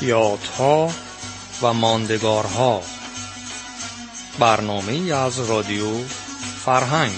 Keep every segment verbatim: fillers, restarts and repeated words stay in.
یادها و ماندگارها، برنامه‌ای از رادیو فرهنگ.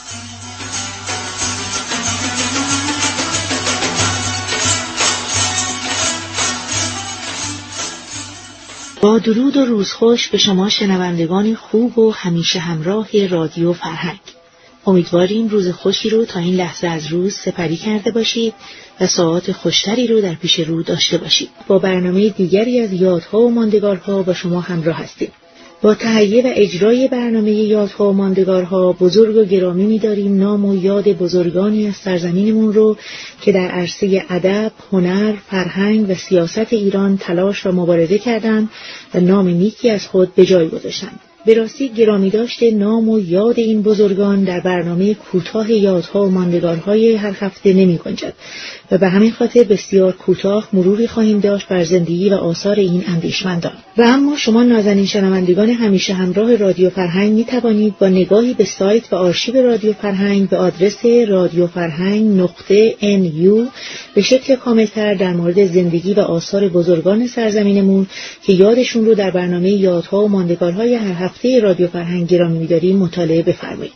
با درود و روزخوش به شما شنوندگان خوب و همیشه همراه رادیو فرهنگ. امیدواریم روز خوشی رو تا این لحظه از روز سپری کرده باشید و ساعات خوشتری رو در پیش رو داشته باشید. با برنامه دیگری از یادها و ماندگارها با شما همراه هستیم. با تهیه و اجرای برنامه یادها و ماندگارها بزرگ و گرامی می‌داریم نام و یاد بزرگانی از سرزمینمون رو که در عرصه ادب، هنر، فرهنگ و سیاست ایران تلاش و مبارزه کردند و نام نیکی از خود به جای گذاشتند. به راستی گرامی داشته نام و یاد این بزرگان در برنامه کوتاه یادها و ماندگارهای هر هفته نمی گنجد و به همین خاطر بسیار کوتاه مروری خواهیم داشت بر زندگی و آثار این اندیشمندان. و اما شما نازنین شنوندگان همیشه همراه رادیو فرهنگ می توانید با نگاهی به سایت و آرشیو رادیو فرهنگ به آدرس رادیو فرهنگ نقطه ان یو به شکل کاملتر در مورد زندگی و آثار بزرگان سرزمینمون که یادشون رو در برنامه یادها و ماندگارهای هر هفته رادیو فرهنگ گرامی می‌داریم مطالعه بفرمایید.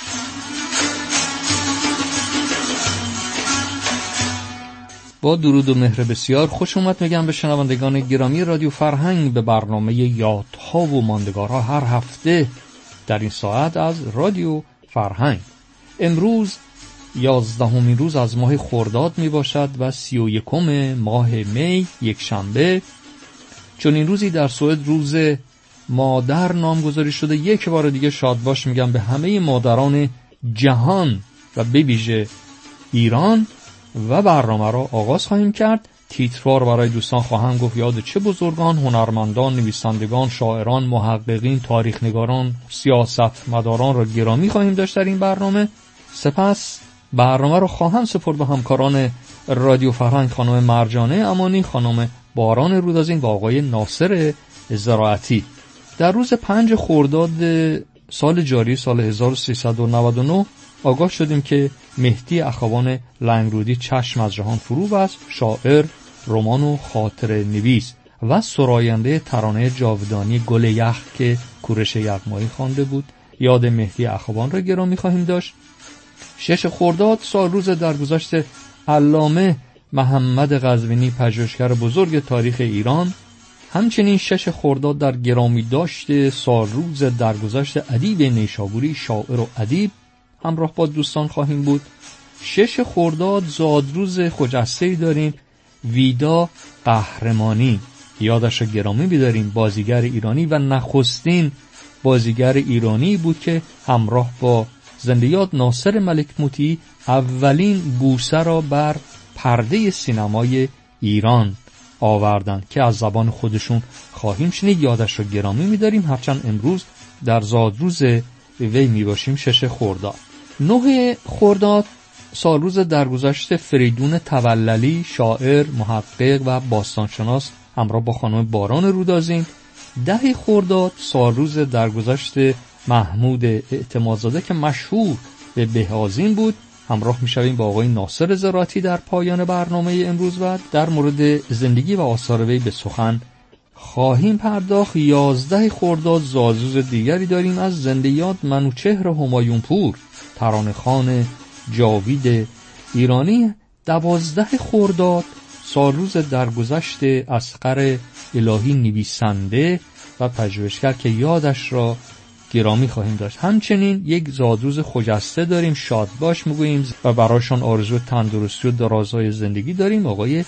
با درود و مهر بسیار خوش اومد میگم به شنوندگان گرامی رادیو فرهنگ به برنامه یادها و ماندگارها هر هفته در این ساعت از رادیو فرهنگ. امروز یازدهمین روز از ماه خرداد می باشد و سی و یکم ماه می، یک شنبه. چون این روزی در سوئد روز مادر نامگذاری شده. یک بار دیگه شاد باش میگم به همه مادران جهان و به ویژه ایران و برنامه را آغاز خواهیم کرد. تیتروار برای دوستان خواهم گفت یاد چه بزرگان، هنرمندان، نویسندگان، شاعران، محققین، تاریخ‌نگاران، سیاستمداران را گرامی خواهیم داشت در این برنامه. سپس برنامه را خواهم سپرد به همکاران رادیو فرهنگ، خانم مرجانه امانی، خانم باران رودازین و آقای ناصر زراعتی. در روز پنج خرداد سال جاری سال هزار و سیصد و نود و نه آگاه شدیم که مهدی اخوان لنگرودی چشم از جهان فرو بست. شاعر، رمان و خاطره نویس و سراینده ترانه جاودانی گل یخ که کوروش یغمایی خوانده بود. یاد مهدی اخوان را گرامی خواهیم داشت. شش خرداد سال روز درگذشت علامه محمد قزوینی پژوهشگر بزرگ تاریخ ایران. همچنین شش خرداد در گرامی داشت سال روز درگذشت ادیب نیشابوری، شاعر و ادیب همراه با دوستان خواهیم بود. شش خرداد زادروز خجسته‌ای داریم، ویدا قهرمانی، یادش را گرامی بداریم. بازیگر ایرانی و نخستین بازیگر ایرانی بود که همراه با زنده یاد ناصر ملک موطی اولین بوسه را بر پرده سینمای ایران آوردند که از زبان خودشون خواهیم شنید. یادش رو گرامی می‌داریم هرچند امروز در زادروز وی میباشیم. شش خرداد. نه خرداد سال روز درگذشت فریدون توللی، شاعر، محقق و باستانشناس همراه با خانم باران رودازین. ده خرداد سال روز درگذشت محمود اعتمادزاده که مشهور به بهازین بود. همراه میشویم با آقای ناصر زراعتی در پایان برنامه امروز و در مورد زندگی و آثار وی به سخن خواهیم پرداخت. یازده خرداد زادروز دیگری داریم از زنده یاد منوچهر همایون پور، ترانه‌خوان جاوید ایرانی. دوازده خرداد سال روز درگذشت اصغر الهی نویسنده و پژوهشگر که یادش را گرامی خواهیم داشت. همچنین یک زادروز خجسته داریم، شاد باش میگوییم و برایشان آرزو تندرستی و درازای زندگی داریم. آقای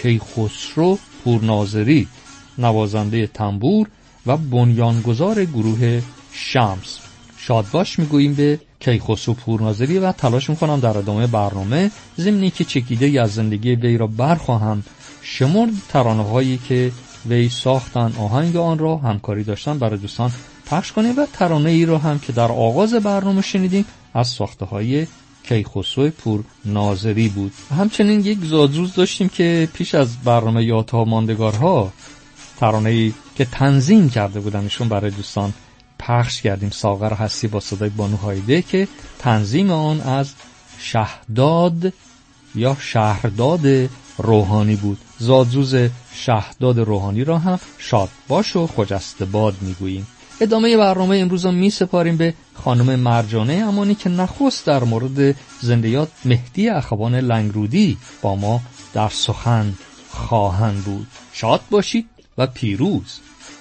کیخسرو پورناظری، نوازنده تنبور و بنیانگذار گروه شمس. شاد باش میگوییم به کیخسرو پورناظری و تلاش میکنم در ادامه برنامه ضمنی که چکیده از زندگی وی را برخواهم شمرد، ترانه‌هایی که وی ساختن آهنگ آن را همکاری داشتن برای دوستان پخش کنیم و ترانه ای رو هم که در آغاز برنامه شنیدیم از ساخته های کیخسرو پورناظری بود. همچنین یک زادروز داشتیم که پیش از برنامه یادها و ماندگارها ترانه ای که تنظیم کرده بودن ایشون برای دوستان پخش کردیم. ساغر هستی با صدای بانو هایده که تنظیم آن از شهداد یا شهرداد روحانی بود. زادروز شهداد روحانی را هم شاد باش و خجسته باد میگوییم. ادامه برنامه امروز می سپاریم به خانم مرجانه امانی که نخست در مورد زندیات مهدی اخوان لنگرودی با ما در سخن خواهند بود. شاد باشید و پیروز.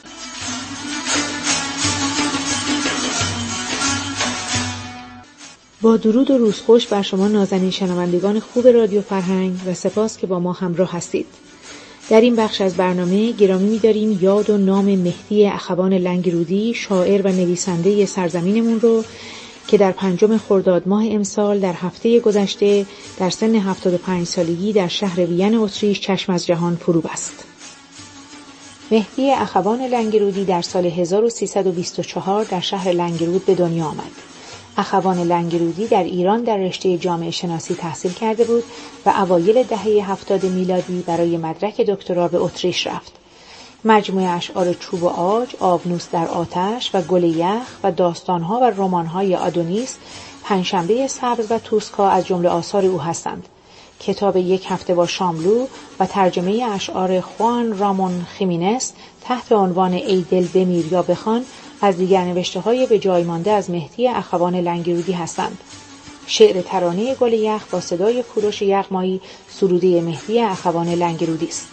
با درود و روز خوش بر شما نازنین شنوندگان خوب رادیو فرهنگ و سپاس که با ما همراه هستید. در این بخش از برنامه گرامی می‌داریم یاد و نام مهدی اخوان لنگرودی، شاعر و نویسنده سرزمینمون رو که در پنجم خرداد ماه امسال در هفته گذشته در سن هفتاد و پنج سالگی در شهر وین اتریش چشم از جهان فرو بست. مهدی اخوان لنگرودی در سال هزار و سیصد و بیست و چهار در شهر لنگرود به دنیا آمد. اخوان لنگرودی در ایران در رشته جامعه شناسی تحصیل کرده بود و اوایل دهه هفتاد میلادی برای مدرک دکترا به اتریش رفت. مجموعه اشعار چوب و عاج، آبنوس در آتش و گل یخ و داستانها و رمان‌های آدونیس، پنجشنبه سبز و توسکا از جمله آثار او هستند. کتاب یک هفته با شاملو و ترجمه اشعار خوان رامون خیمینس تحت عنوان ای دل بمیر یا بخوان از دیگر نوشته‌های به جای مانده از مهدی اخوان لنگرودی هستند. شعر ترانه گل یخ با صدای کوروش یغمایی سروده مهدی اخوان لنگرودی است.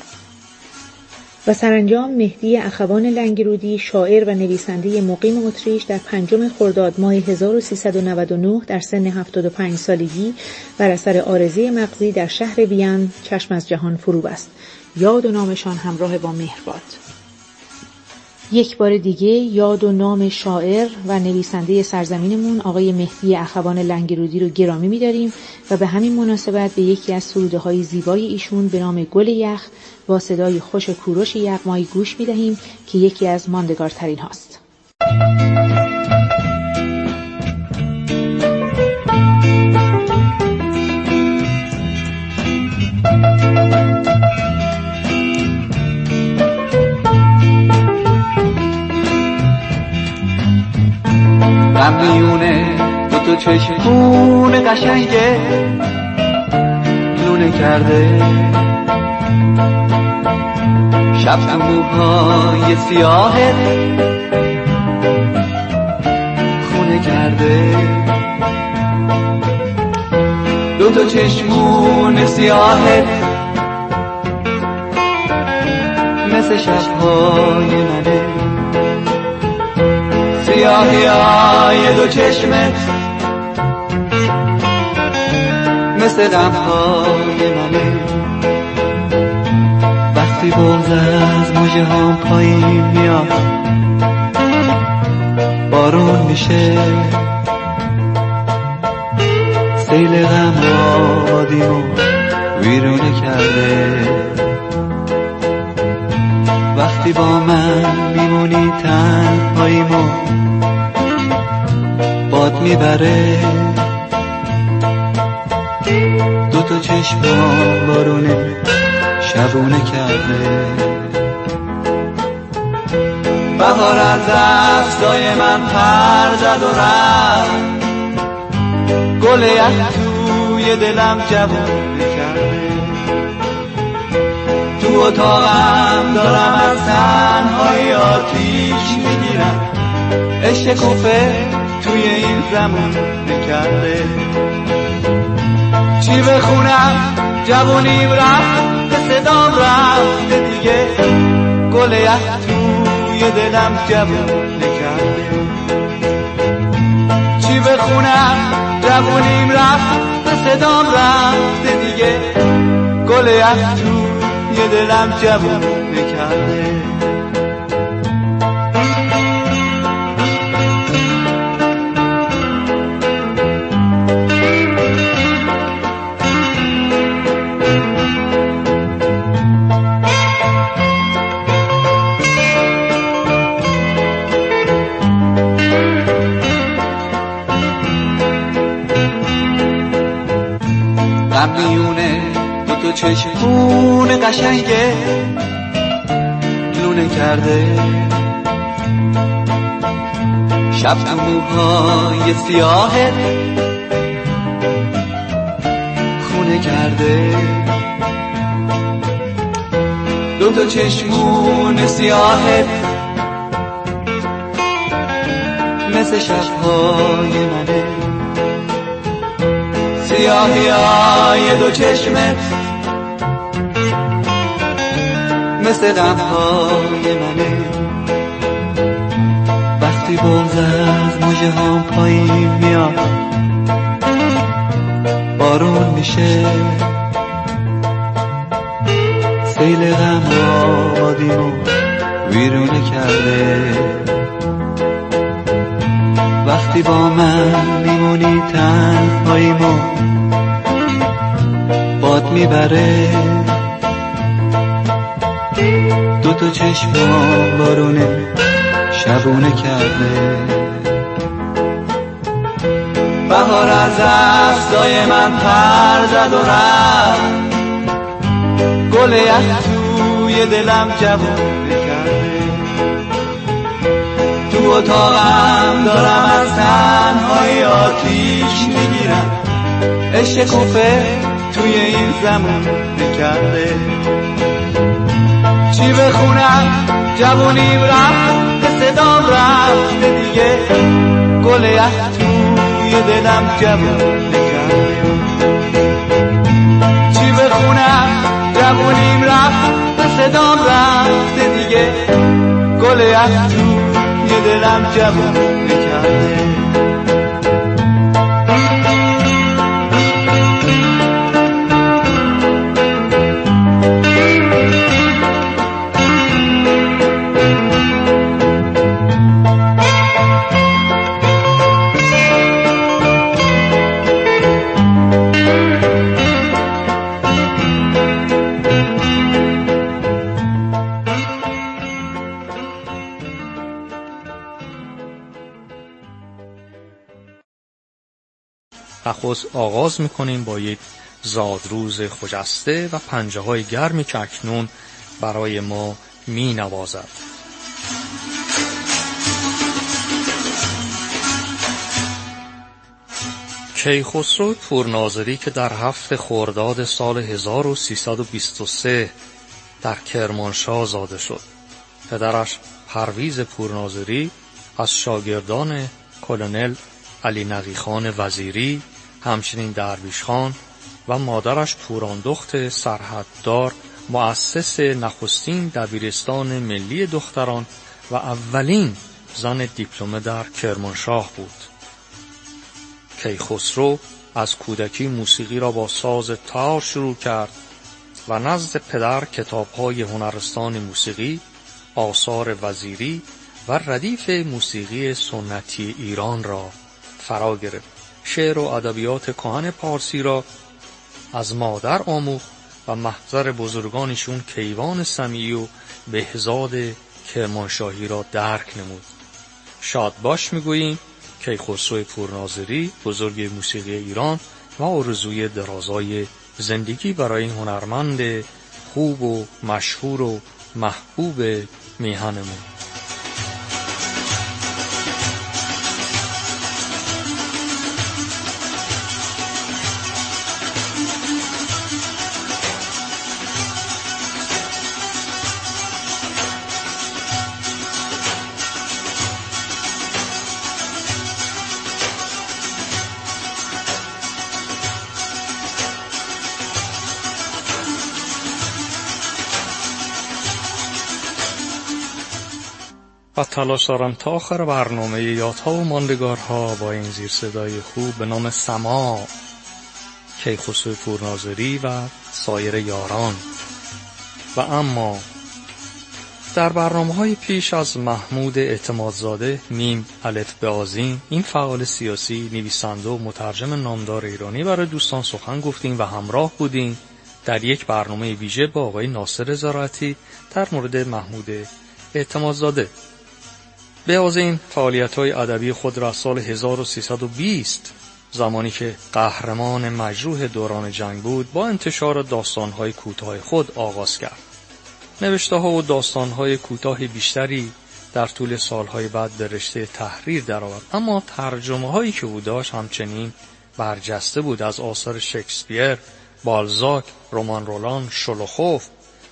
و سرانجام مهدی اخوان لنگرودی شاعر و نویسنده مقیم اتریش در پنجم خرداد ماه هزار و سیصد و نود و نه در سن هفتاد و پنج سالگی بر اثر عارضه مغزی در شهر وین چشم از جهان فرو بست. یاد و نامشان همراه با مهر باد. یک بار دیگه یاد و نام شاعر و نویسنده سرزمینمون آقای مهدی اخوان لنگرودی رو گرامی می‌داریم و به همین مناسبت به یکی از سروده‌های زیبای ایشون به نام گل یخ با صدای خوش کوروش یغمایی گوش می‌دهیم که یکی از ماندگارترین هاست. میونه دو تا چشمون قشنگه لونه کرده، شب تو موهای سیاهت خونه کرده. دو تا چشمون سیاهت مثل شبهای منه، سیاهی های دو چشمت مثل غمهای منه. وقتی بغض از موجه هم پایین میاد بارون میشه، سیل غم آدیمو ویرونه کرده. وقتی با من میمونی تنهاییمو باد میبره، دو تا چشمان بارونه شبونه کرده. بهار از دستای من پر زد و رفت، گل یخ توی دلم جوونه کرده. تو اتاقم دارم از تنهایی آتیش میگیرم، عشق کوفه توی این زمان نکرده. چی بخونم جوونیم رفت به صدام رفته دیگه، گل یخ توی دلم جوون نکرده. چی بخونم جوونیم رفت به صدام رفته دیگه، گل یخ توی دلم جوون نکرده. میونه دو تا چشمون قشنگه لونه کرده، شب تو موهای سیاهت خونه کرده. دو تا چشمون سیاهت مثل شبهای منه، سیاهی های دو چشمت مثل غمهای منه. وقتی بغض از مژه هام پایین میاد بارون میشه، سیل غم آبادیمو ویرونه کرده. وقتی با من میمونی تنهاییمو باد میبره، دو تا چشمام بارونه شبونه کرده. بهار از عکسای من پر زد و رفت، گل یخ توی دلم جوونه کرده. تو اتاقم دارم از تنهایی آتیش میگیرم، عشق کوفه توی این زمان کرده. چی بخونم جوونیم رفت، صدام رفت دیگه، گل یخ توی دلم جوونه کرده. چی بخونم جوونیم رفت، صدام رفت دیگه، گل یخ توی دلم جوونه کرده. نخست آغاز میکنیم با یک زادروز خجسته و پنجه های گرمی که اکنون برای ما می نوازد. کیخسرو پورناظری که در هفت خرداد سال هزار و سیصد و بیست و سه در کرمانشاه زاده شد. پدرش پرویز پورناظری از شاگردان کلونل علی نقی خان وزیری، همچنین درویش خان و مادرش پوراندخت سرحددار مؤسس نخستین دبیرستان ملی دختران و اولین زن دیپلمه در کرمانشاه بود. کیخسرو از کودکی موسیقی را با ساز تار شروع کرد و نزد پدر کتاب‌های هنرستان موسیقی، آثار وزیری و ردیف موسیقی سنتی ایران را فرا گرفت. شعر و ادبیات کهن پارسی را از مادر آموخت و محضر بزرگانشون کیوان سمیعی و بهزاد کرمانشاهی را درک نمود. شادباش میگوییم کیخسرو پورناظری بزرگ موسیقی ایران و آرزوی درازای زندگی برای این هنرمند خوب و مشهور و محبوب میهنمون. و تلاش دارم تا آخر برنامه یادها و ماندگارها با این زیر صدای خوب به نام سماع، کیخسرو پورناظری و سایر یاران. و اما در برنامه‌های پیش از محمود اعتمادزاده میم الف به آذین، این فعال سیاسی، نویسنده و مترجم نامدار ایرانی، برای دوستان سخن گفتیم و همراه بودیم در یک برنامه ویژه با آقای ناصر زراعتی در مورد محمود اعتمادزاده. به آذین فعالیت‌های ادبی خود را از سال هزار و سیصد و بیست، زمانی که قهرمان مجروح دوران جنگ بود، با انتشار داستان‌های کوتاه خود آغاز کرد. نوشته‌ها و داستان‌های کوتاه بیشتری در طول سالهای بعد به رشته تحریر درآورد، اما ترجمه‌هایی که او داشت همچنین برجسته بود، از آثار شکسپیر، بالزاک، رمان رولان، شولوخوف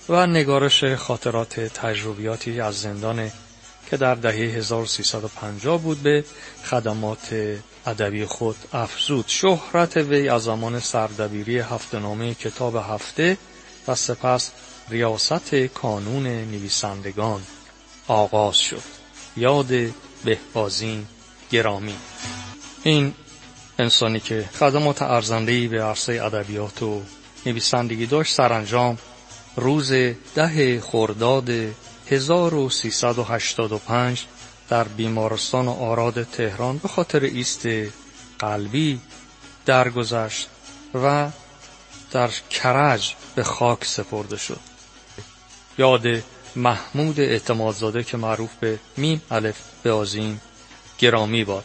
و نگارش خاطرات تجربیاتی از زندان که در دهه هزار و سیصد و پنجاه بود به خدمات ادبی خود افزود. شهرت وی از زمان سردبیری هفته‌نامه کتاب هفته و سپس ریاست کانون نویسندگان آغاز شد. یاد بهبازین گرامی. این انسانی که خدمات ارزنده‌ای به عرصه ادبیات و نویسندگی داشت، سرانجام روز ده خرداد هزار و سیصد و هشتاد و پنج در بیمارستان آراد تهران به خاطر ایست قلبی درگذشت و در کرج به خاک سپرده شد. یاد محمود اعتمادزاده که معروف به میم الف بازین گرامی باد.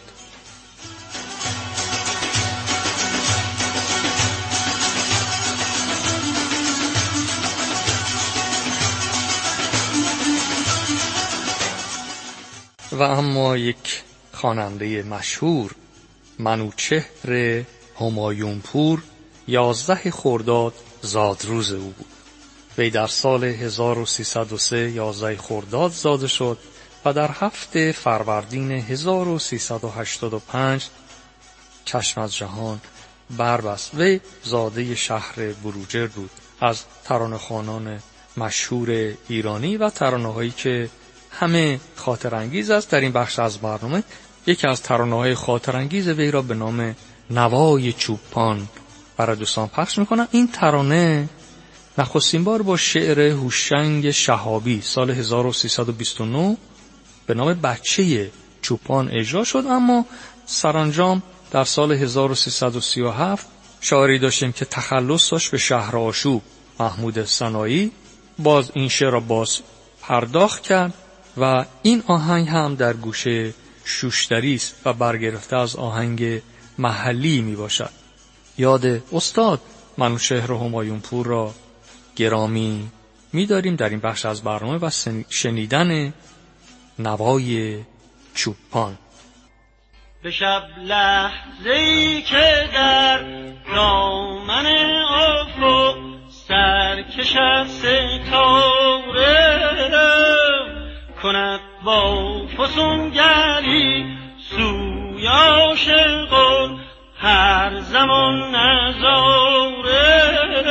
و اما یک خواننده مشهور، منوچهر همایونپور، یازده خرداد زادروز او بود. وی در سال هزار و سیصد و سه یازده خرداد زاده شد و در هفت فروردین هزار و سیصد و هشتاد و پنج چشم از جهان بربست. وی زاده شهر بروجرد بود، از ترانه‌خوانان مشهور ایرانی و ترانه‌هایی که همه خاطر انگیز است. در این بخش از برنامه یکی از ترانه‌های خاطر انگیز وی را به نام نوای چوپان برای دوستان پخش میکنم. این ترانه نخستین بار با شعر هوشنگ شهابی سال هزار و سیصد و بیست و نه به نام بچه چوپان اجرا شد، اما سرانجام در سال هزار و سیصد و سی و هفت شاعری داشتیم که تخلص داشت به شهر آشوب، محمود سنایی. باز این شعر را باز پرداخت کرد و این آهنگ هم در گوشه شوشتری است و برگرفته از آهنگ محلی می باشد. یاد استاد منوچهر همایونپور را گرامی می داریم در این بخش از برنامه و شنیدن نوای چوپان. به شب لحظه‌ای که در دامن افق سرکش از ستاره کند با فسونگری سوی عاشقان هر زمان نظاره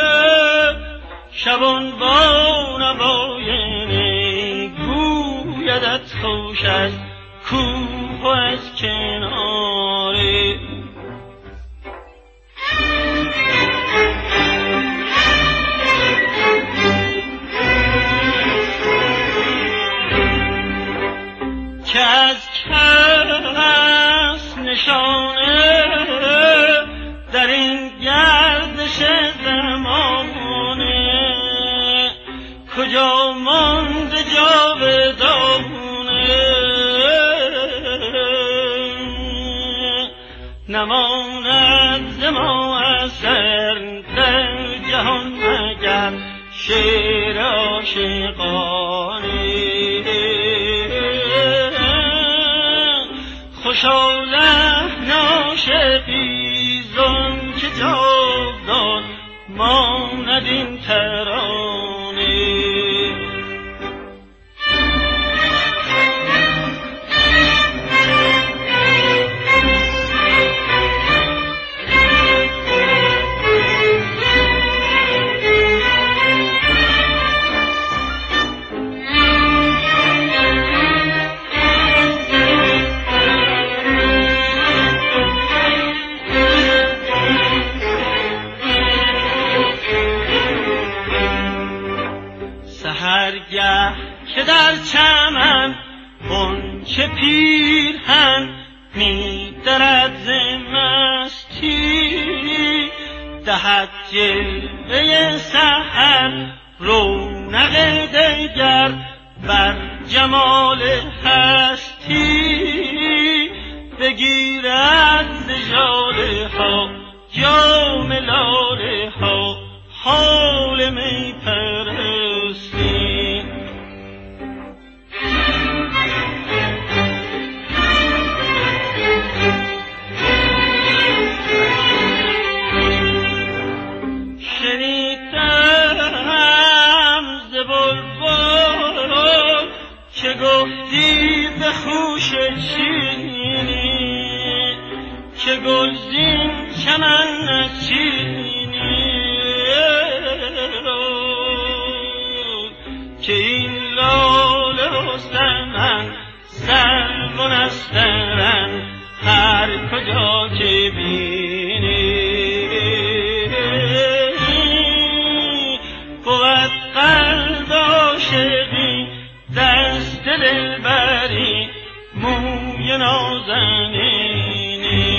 شبان با نوای نی گویدت خوش است کوه از کناره. که از کس نشانه در این گردش زمانه کجا مانده جاودانه نماند ز ما اثر در جهان مگر شعر عاشقانه. خوشا لحن عاشقی زان که جاودان ماند این ترانه. سحرگه که در چمن غنچه پیرهن می درد ز مستی دهد جلوه سحر رونق دگر بر جمال هستی بگیرد ز ژاله ها جام لاله ها حال می پرستی. شنیدم ز شیرینی که گلزین چمن نچینی که این لاله و سمن سر و نسترن هر کجا که بینی بود قلب عاشقی دست دلبری موی نازنینی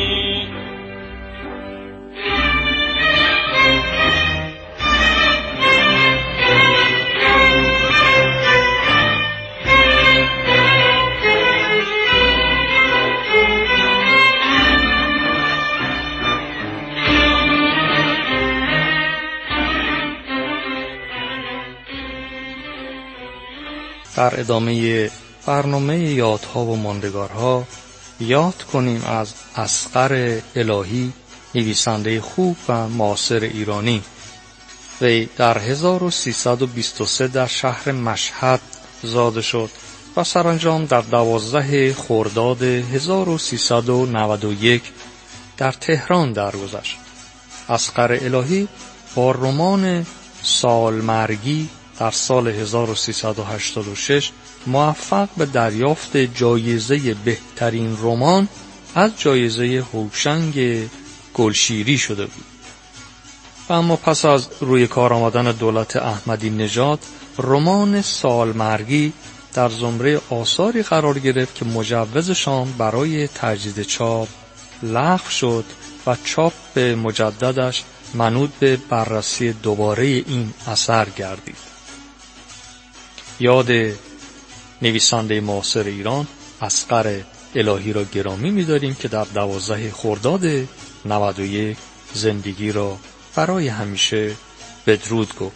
در ادامه برنامه یادها و ماندگارها یاد کنیم از اصغر الهی، نویسنده خوب و معاصر ایرانی. وی در هزار و سیصد و بیست و سه در شهر مشهد زاده شد و سرانجام در دوازده خرداد هزار و سیصد و نود و یک در تهران درگذشت. اصغر الهی با رمان سالمرگی در سال هزار و سیصد و هشتاد و شش موفق به دریافت جایزه بهترین رمان از جایزه هوشنگ گلشیری شده بود. و اما پس از روی کار آمدن دولت احمدی نژاد، رمان سالمرگی در زمره آثاری قرار گرفت که مجوزشان برای تجدید چاپ لغو شد و چاپ مجددش منوط به بررسی دوباره این اثر گردید. یاد نویسنده معاصر ایران اصغر الهی را گرامی می‌داریم که در دوازده خرداد نود و یک زندگی را برای همیشه بدرود گفت.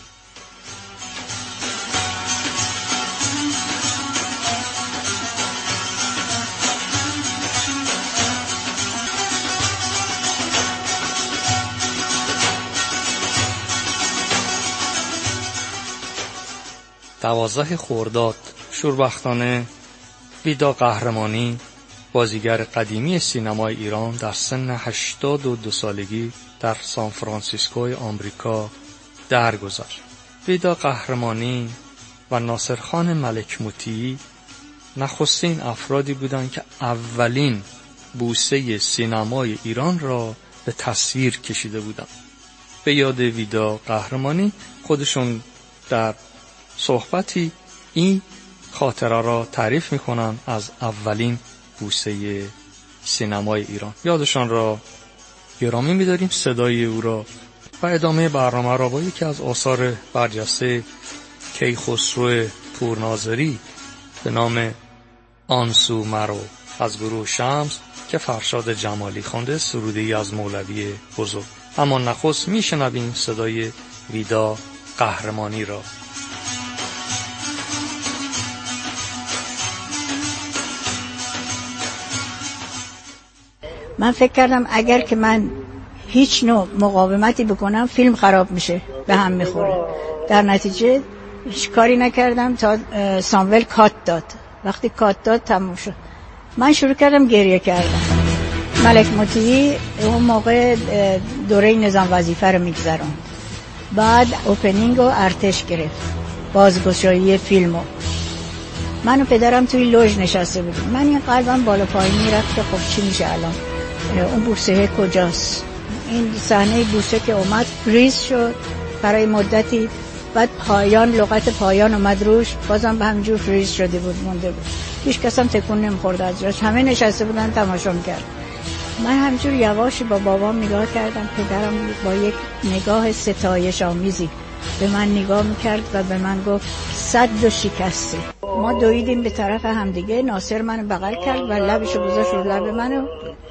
دوازده خرداد شوربختانه ویدا قهرمانی، بازیگر قدیمی سینمای ایران، در سن هشتاد و دو سالگی در سان فرانسیسکوی آمریکا درگذشت. ویدا قهرمانی و ناصرخان ملک مطیعی نخستین افرادی بودند که اولین بوسه سینمای ایران را به تصویر کشیده بودند. به یاد ویدا قهرمانی خودشون در صحبتی این خاطره را تعریف میکنن از اولین بوسه سینمای ایران. یادشان را گرامی می‌داریم، صدای او را. و ادامه برنامه را با یکی از آثار برجسته کیخسرو پورناظری به نام آن سو مرو از گروه شمس که فرشاد جمالی خوانده، سروده‌ای از مولوی بزرگ. اما نخست میشنویم صدای ویدا قهرمانی را. من فکر کردم اگر که من هیچ نوع مقاومتی بکنم فیلم خراب میشه، به هم میخوره. در نتیجه هیچ کاری نکردم تا ساموئل کات داد. وقتی کات داد تموم شد، من شروع کردم گریه کردم. ملک مطیعی اون موقع دوره نظام وظیفه رو میگذرون، بعد اوپنینگ و ارتش گرفت، بازگشایی فیلمو. من و پدرم توی لوژ نشسته بودیم. من این قلبم بالا پایین میرفت که خب چی میشه الان، اون بوسه کجاست. این صحنه بوسه که اومد فریز شد برای مدتی، بعد پایان، لغت پایان اومد روش، بازم به همینجور فریز شده بود، مونده بود. هیچ کس هم تکون نمیخورد از جاش، همه نشسته بودن تماشا میکرد. من همینجور یواشی با بابام نگاه کردم. پدرم با یک نگاه ستایش آمیزی به من نگاه میکرد و به من گفت صد و شکسته. ما دویدیم به طرف همدیگه. ناصر منو بغل کرد و لبشو گذاشت رو لب منو.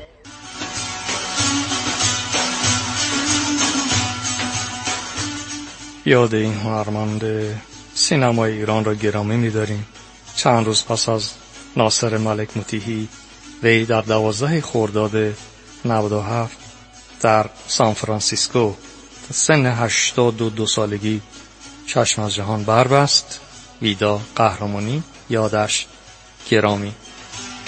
یاد این هنرمند سینمای ایران را گرامی می‌داریم. چند روز پس از ناصر ملک مطیعی، وی در دوازده خرداد نود و هفت در سان فرانسیسکو سن هشتاد و دو سالگی چشم از جهان بربست. ویدا قهرمانی، یادش گرامی.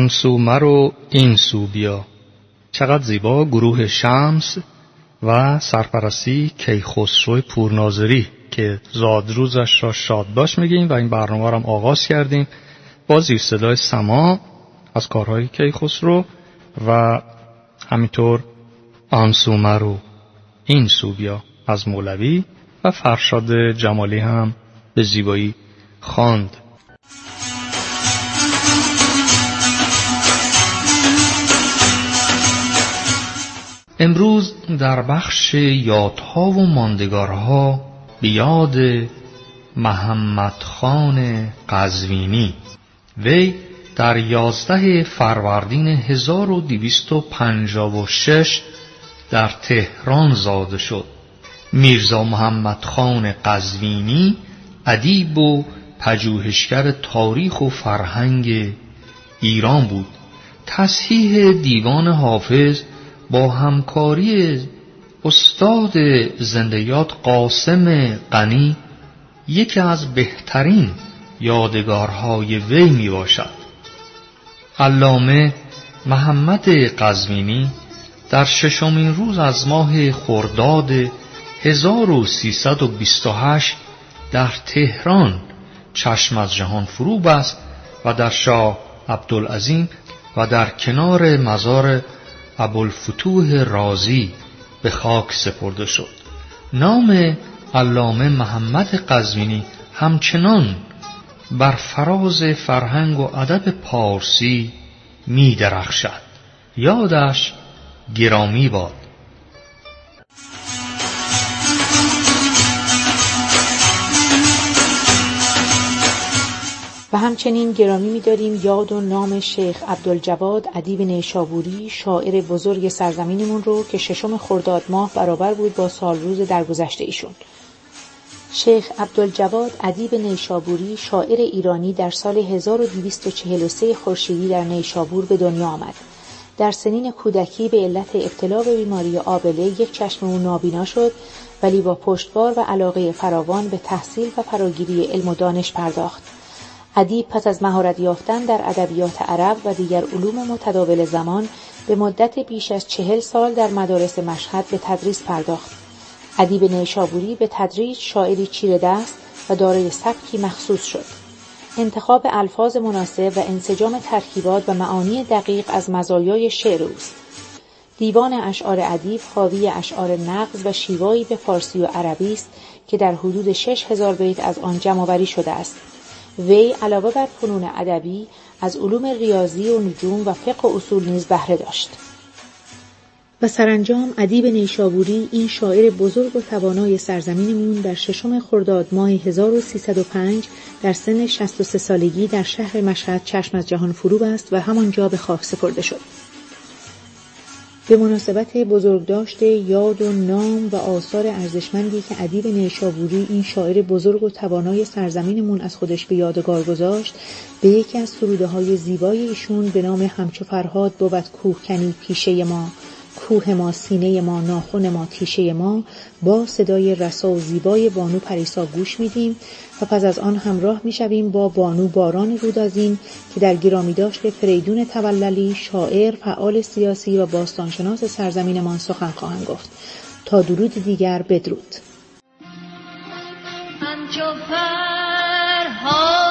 آن سو مرو این سو بیا. چقدر زیبا. گروه شمس و سرپرستی کیخسرو پورناظری که زادروزش را شاد باش میگیم و این برنامه را هم آغاز کردیم با زیر صدای سما از کارهای کیخسرو و همینطور آن سو مرو این سو بیا از مولوی و فرشاد جمالی هم به زیبایی خواند. امروز در بخش یادها و ماندگارها به یاد محمد خان قزوینی، وی در یازده فروردین هزار و دویست و پنجاه و شش در تهران زاده شد. میرزا محمد خان قزوینی ادیب و پژوهشگر تاریخ و فرهنگ ایران بود. تصحیح دیوان حافظ با همکاری استاد زنده‌یاد قاسم غنی یکی از بهترین یادگارهای وی می باشد. علامه محمد قزوینی در ششمین روز از ماه خرداد هزار و سیصد و بیست و هشت در تهران چشم از جهان فرو بست و در شاه عبدالعظیم و در کنار مزار ابوالفتوح رازی به خاک سپرده شد. نام علامه محمد قزوینی همچنان بر فراز فرهنگ و ادب پارسی می درخشد. یادش گرامی باد. و همچنین گرامی می‌داریم یاد و نام شیخ عبدالجواد ادیب نیشابوری شاعر بزرگ سرزمینمون رو که ششم خرداد ماه برابر بود با سال روز درگذشته ایشون. شیخ عبدالجواد ادیب نیشابوری شاعر ایرانی در سال هزار و دویست و چهل و سه خورشیدی در نیشابور به دنیا آمد. در سنین کودکی به علت ابتلا به بیماری آبله یک چشم او نابینا شد، ولی با پشتوار و علاقه فراوان به تحصیل و فراگیری علم و دانش پرداخت. ادیب پس از مهارت یافتن در ادبیات عرب و دیگر علوم متداول زمان به مدت بیش از چهل سال در مدارس مشهد به تدریس پرداخت. ادیب نیشابوری به تدریج شاعری چیره دست و دارای سبکی مخصوص شد. انتخاب الفاظ مناسب و انسجام ترکیبات و معانی دقیق از مزایای شعر اوست. دیوان اشعار ادیب حاوی اشعار نغز و شیوایی به فارسی و عربی است که در حدود شش هزار بیت از آن جمع‌آوری شده است. وی علاوه بر فنون ادبی از علوم ریاضی و نجوم و فقه و اصول نیز بهره داشت. و سرانجام ادیب نیشابوری این شاعر بزرگ و توانای سرزمینمون در ششم خرداد ماه هزار و سیصد و پنج در سن شصت و سه سالگی در شهر مشهد چشم از جهان فرو بست و همانجا به خاک سپرده شد. به مناسبت بزرگداشت یاد و نام و آثار ارزشمندی که ادیب نیشابوری این شاعر بزرگ و توانای سرزمینمون از خودش به یادگار گذاشت، به یکی از سروده‌های زیبای ایشون به نام همچو فرهاد بود کوهکنی پیشه ما، کوه ما سینه ما، ناخن ما تیشه ما، با صدای رسا و زیبای بانو پریسا گوش میدیم و پس از آن همراه میشویم با بانو باران رودازین که در گرامی داشت فریدون توللی شاعر، فعال سیاسی و باستانشناس سرزمینمان سخن خواهند گفت. تا درود دیگر بدرود. همچو فرهاد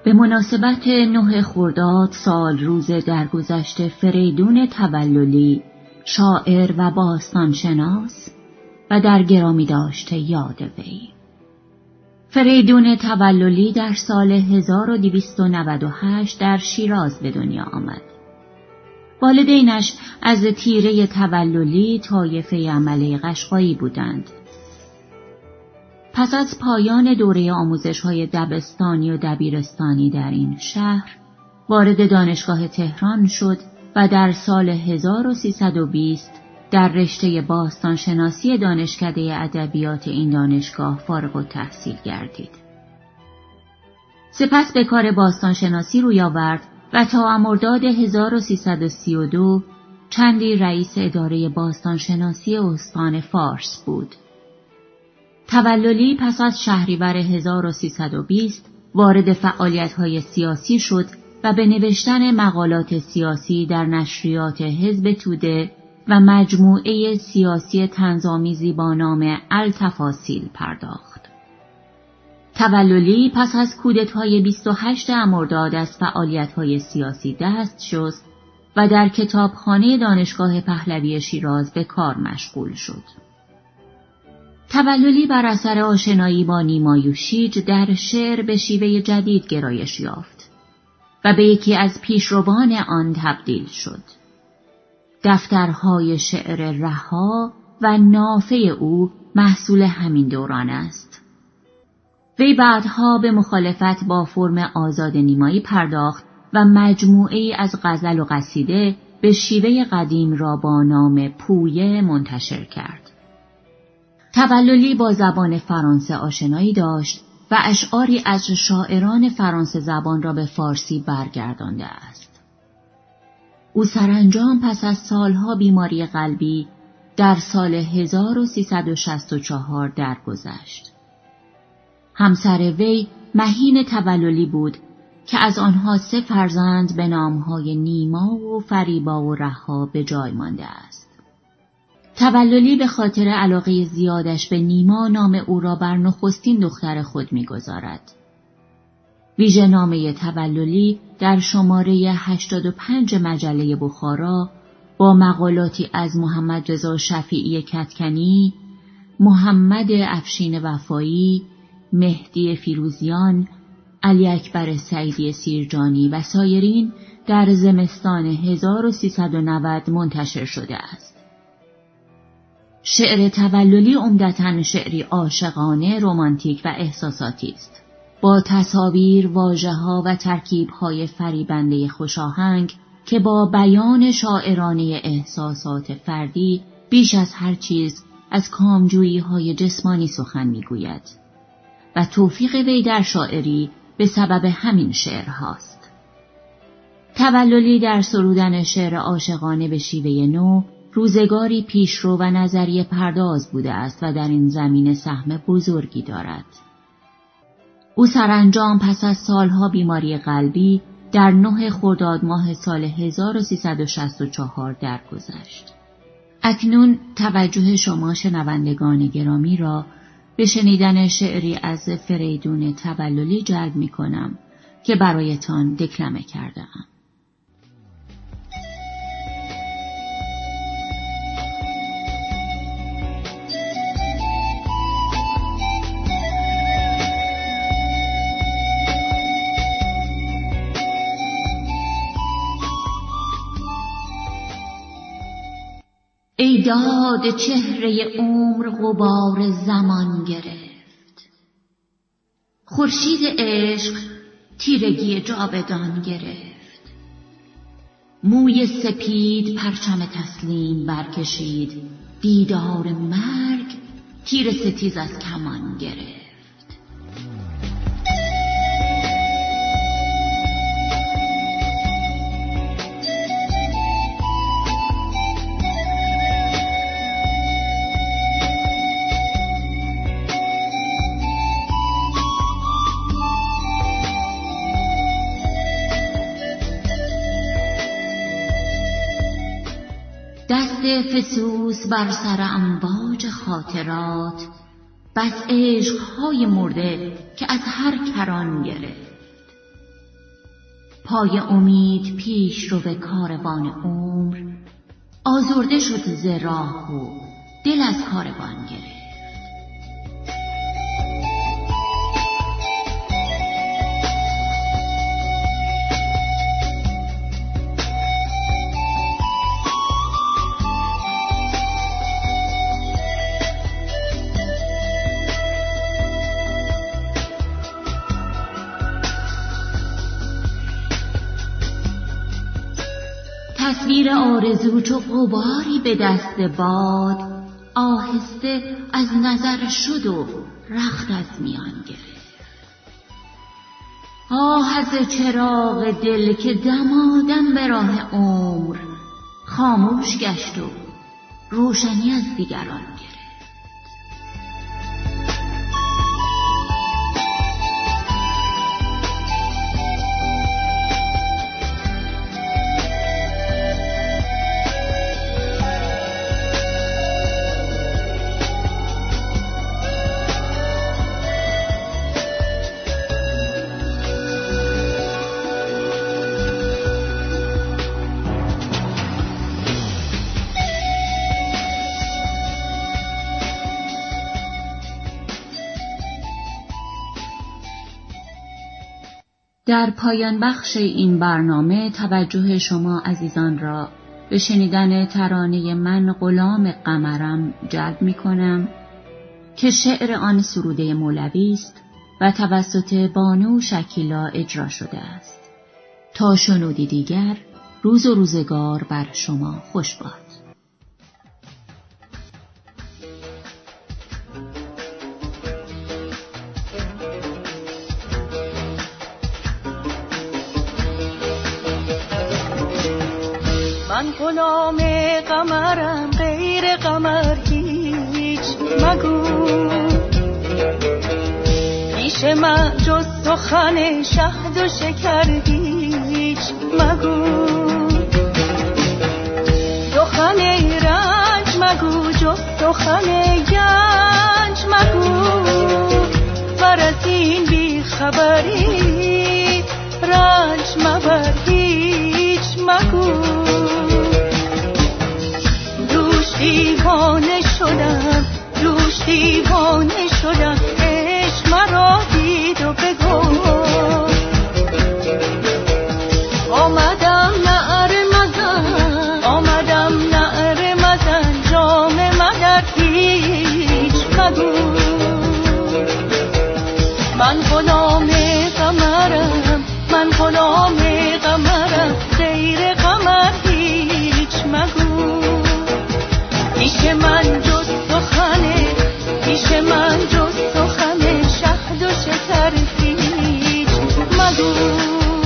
به مناسبت نه خرداد سال روز درگذشت فریدون توللی، شاعر و باستانشناس و در گرامی داشته یاد وی. فریدون توللی در سال هزار و دویست و نود و هشت در شیراز به دنیا آمد. والدینش از تیره توللی طایفه عمله قشقایی بودند. پس از پایان دوره آموزش‌های دبستانی و دبیرستانی در این شهر، وارد دانشگاه تهران شد و در سال هزار و سیصد و بیست در رشته باستانشناسی دانشکده ادبیات این دانشگاه فارغ التحصیل گردید. سپس به کار باستانشناسی روی آورد و تا مرداد هزار و سیصد و سی و دو چندی رئیس اداره باستانشناسی استان فارس بود. توللی پس از شهریور هزار و سیصد و بیست وارد فعالیت‌های سیاسی شد و به نوشتن مقالات سیاسی در نشریات حزب توده و مجموعه سیاسی طنزآمیزی با نام التفاصیل پرداخت. توللی پس از کودتای بیست و هشتم مرداد از فعالیت‌های سیاسی دست شست و در کتابخانه دانشگاه پهلوی شیراز به کار مشغول شد. توللی بر اثر آشنایی با نیما یوشیج در شعر به شیوه جدید گرایش یافت و به یکی از پیشروان آن تبدیل شد. دفترهای شعر رها و نافه او محصول همین دوران است. وی بعدها به مخالفت با فرم آزاد نیمایی پرداخت و مجموعه‌ای از غزل و قصیده به شیوه قدیم را با نام پویه منتشر کرد. توللی با زبان فرانسه آشنایی داشت و اشعاری از شاعران فرانسه زبان را به فارسی برگردانده است. او سرانجام پس از سالها بیماری قلبی در سال هزار و سیصد و شصت و چهار درگذشت. همسر وی مهین توللی بود که از آنها سه فرزند به نامهای نیما و فریبا و رها به جای مانده است. توللی به خاطر علاقه زیادش به نیما نام او را بر نخستین دختر خود می‌گذارد. ویژه نامه توللی در شماره هشتاد و پنج مجله بخارا با مقالاتی از محمد رضا شفیعی کدکنی، محمد افشین وفایی، مهدی فیروزیان، علی اکبر سعیدی سیرجانی و سایرین در زمستان هزار و سیصد و نود منتشر شده است. شعر توللی عمدتاً شعری عاشقانه، رمانتیک و احساساتی است، با تصاویر، واژه‌ها و ترکیب‌های فریبنده خوشاهنگ که با بیان شاعرانه احساسات فردی بیش از هر چیز از کامجویی‌های جسمانی سخن می‌گوید و توفیق وی در شاعری به سبب همین شعرهاست. توللی در سرودن شعر عاشقانه به شیوه نو روزگاری پیشرو و نظریه پرداز بوده است و در این زمینه سهم بزرگی دارد. او سرانجام پس از سالها بیماری قلبی در نه خرداد ماه سال هزار و سیصد و شصت و چهار درگذشت. اکنون توجه شما شنوندگان گرامی را به شنیدن شعری از فریدون توللی جلب می کنم که برایتان دکلمه کرده‌ام. ای داد چهره عمر غبار زمان گرفت، خورشید عشق تیرگی جاودان گرفت، موی سپید پرچم تسلیم برکشید، دیدار مرگ تیر ستیز از کمان گرفت. دست فسوس بر سر امواج خاطرات، بس عشقهای مرده که از هر کران گرفت. پای امید پیش رو به کاروان عمر، آزرده شد ز راه و دل از کاروان گرفت. تصویر آرزو چو غباری به دست باد، آهسته از نظر شد و رخت از میان گرفت. آه از چراغ دل که دمادم به راه عمر، خاموش گشت و روشنی از دیگران گرفت. در پایان بخش این برنامه توجه شما عزیزان را به شنیدن ترانه من غلام قمرم جلب می کنم که شعر آن سروده مولوی است و توسط بانو شکیلا اجرا شده است. تا شنودی دیگر، روز و روزگار بر شما خوش باد. من غلام قمرم، غیر قمر هیچ مگو، پیش من جز سخن شهد و شکر هیچ مگو، سخن رنج مگو جز سخن گنج مگو، ور از این بی خبری رنج مبر هیچ مگو. دیوانه شدم، دوش دیوانه شدم، عشق مرا دید و بگفت آمدم نعره مزن، آمدم نعره مزن، جام مدر هیچ مگو. من غلام قمرم، من غلام قمرم، غیر قمر هیچ مگو. پیش من جز سخنه، پیش من جز سخنه شهد و شکر هیچ مگو.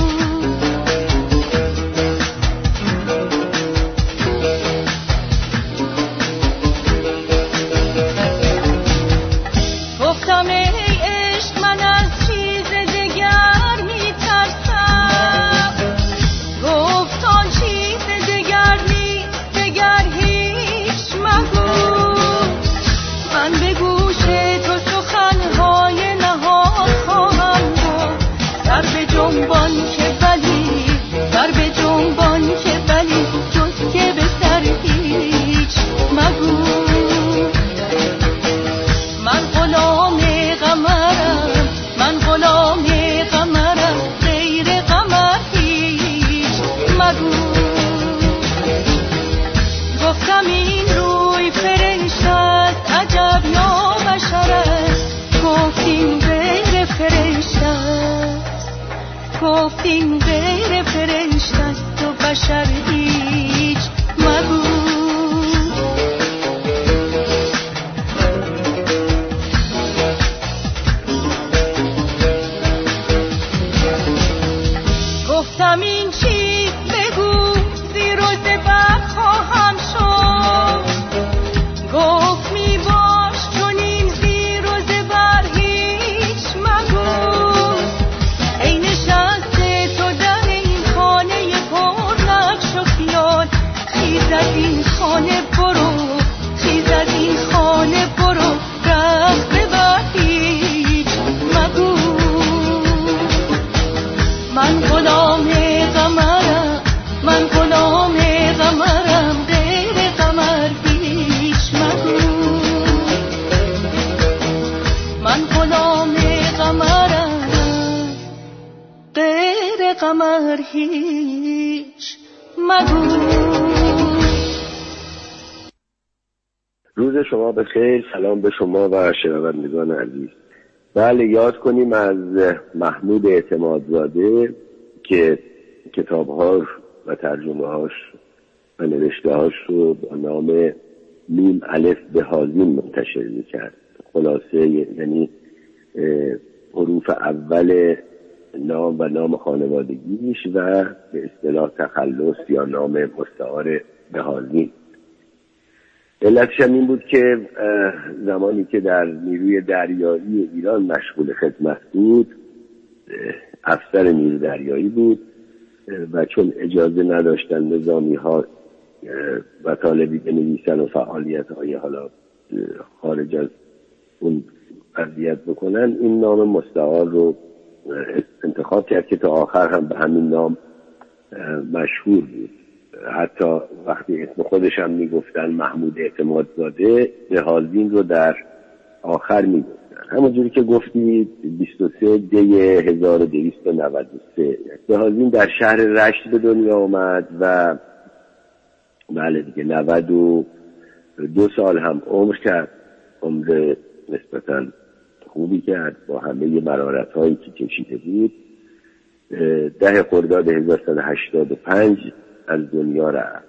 گفتم ای عشق من از چیز دگر می ترسم، گفت آن چیز دگر می دگر هیچ مگو. من به گوش تو سخنهای نهان خواهم گفت، در به جنبان که بلی، در به جنبان که بلی، جز که به سر هیچ مگو. من غلام قمرم، من غلام قمرم، غیر قمر هیچ مگو. گفتم این روی فرشته است، عجب یا بشر است، گفتیم غیر فرشته است، گفتیم غیر فرشته است و بشر هیچ مگو. گفتم این چیز بگو، زیر و زبر خواهم شد، گفت می باش چنین زیر و زبر هیچ مگو. ای نشسته تو در این خانه پر نقش و قمر هیچ مگو. روز شما بخیر. سلام به شما و شنوندگان عزیز. بله، یاد کنیم از محمود اعتمادزاده که کتاب‌ها و ترجمه‌هاش و نوشته‌هاش رو با نام میم الف به هازین منتشر می‌کرد. خلاصه یعنی حروف اول نام و نام خانوادگیش و به اصطلاح تخلص یا نام مستعار به هازین. علتش هم این بود که زمانی که در نیروی دریایی ایران مشغول خدمت بود، افسر نیروی دریایی بود و چون اجازه نداشتن نظامی ها و طالبی بنویسن و فعالیت های حالا خارج از اون وضعیت بکنن، این نام مستعار رو انتخاب کرد که تا آخر هم به همین نام مشهور بود. حتی وقتی اسم خودش هم میگفتن محمود اعتمادزاده، به هازین رو در آخر میگفتن. همونجوری که گفتید بیست و سه دی هزار و دویست و نود و سه به هازین در شهر رشت به دنیا آمد و بله دیگه نود و دو سال هم عمر کرد. عمر نسبتاً خوبی کرد با همه مرارت هایی که کشیده بود. ده خرداد هزار و سیصد و هشتاد و پنج از دنیا رفت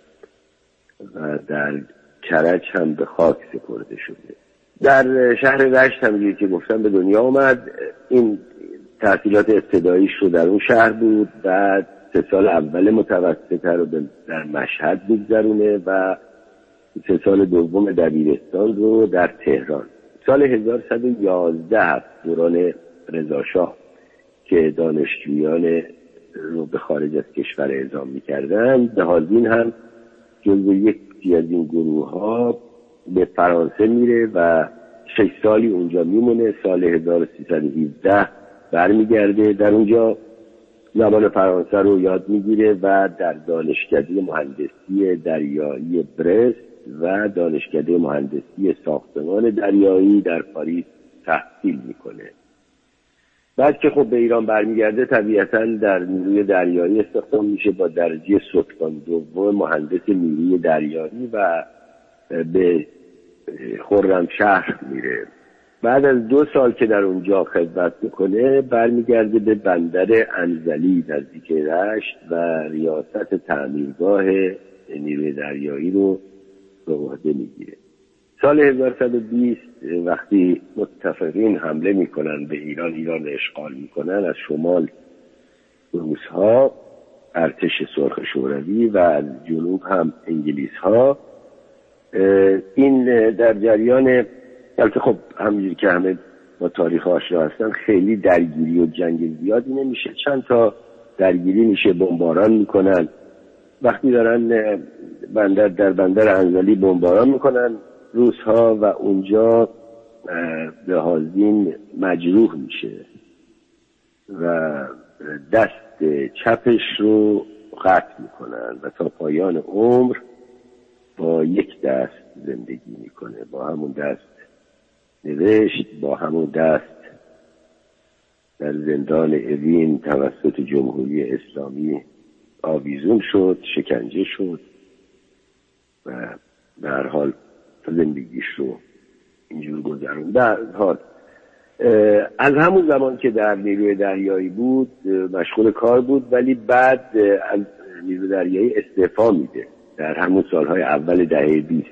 و در کرج هم به خاک سپرده شده. در شهر رشت هم که گفتم به دنیا آمد. این تحصیلات ابتداییش رو در اون شهر بود، بعد سه سال اول متوسطه رو در مشهد بگذرونه و سه سال دوم دبیرستان رو در تهران. سال هزار و صد و یازده دوران رضا شاه که دانشجویان رو به خارج از کشور اعزام می‌کردن، به هازین هم جزو یکی از این گروه ها به فرانسه میره و شش سالی اونجا میمونه. سال هزار و سیصد و هفده برمیگرده، در اونجا زبان فرانسه رو یاد میگیره و در دانشکده مهندسی دریایی برست و دانشکده مهندسی ساختمان دریایی در پاریس تحصیل میکنه. بعد که خب به ایران برمیگرده طبیعتاً در نیروی دریایی استخدام میشه با درجه ستبان دوم مهندس نیروی دریایی و به خرمشهر میره. بعد از دو سال که در اونجا خدمت میکنه برمیگرده به بندر انزلی نزدیک رشت و ریاست تعمیرگاه نیروی دریایی رو به عهده میگیره. سال هزار و صد و بیست وقتی متفقین حمله میکنن به ایران، ایران اشغال میکنن، از شمال روس‌ها، ارتش سرخ شوروی و از جنوب هم انگلیس‌ها، این در جریان البته خب همونجوری که همه با تاریخ آشنا هستن خیلی درگیری و جنگ زیادی نمیشه. چند تا درگیری میشه، بمباران میکنن. وقتی دارن بندر در بندر انزلی بمباران میکنن روس ها و اونجا به هازین مجروح میشه و دست چپش رو قطع میکنن و تا پایان عمر با یک دست زندگی میکنه. با همون دست نوشت، با همون دست در زندان اوین توسط جمهوری اسلامی آویزون شد، شکنجه شد و به هر حال زندگیش رو اینجور گذرون. در حال از همون زمان که در نیروی دریایی بود مشغول کار بود، ولی بعد از نیروی دریایی استعفا میده در همون سالهای اول دهه بیست.